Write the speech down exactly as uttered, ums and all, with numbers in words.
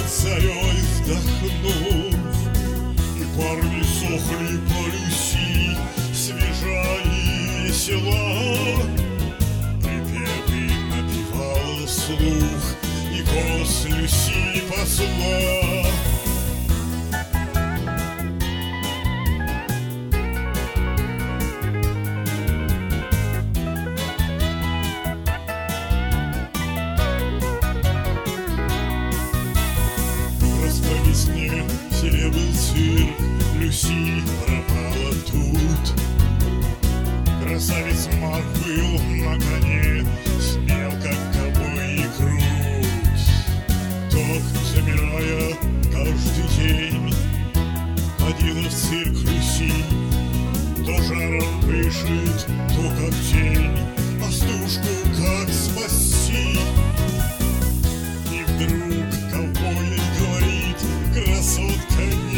зарей вдохнув, и парни сохли по Люси, свежа и весела. Припевы напевал слух, и голос Люси посла. По весне в селе был цирк, Люси пропала тут. Красавец Мак был на коне, смел, как ковбой и крут. Так, замирая каждый день, ходила в цирк Люси. То жаром пышет, то как тень, пастушку как спасти. И вдруг ковбой говорит: красотка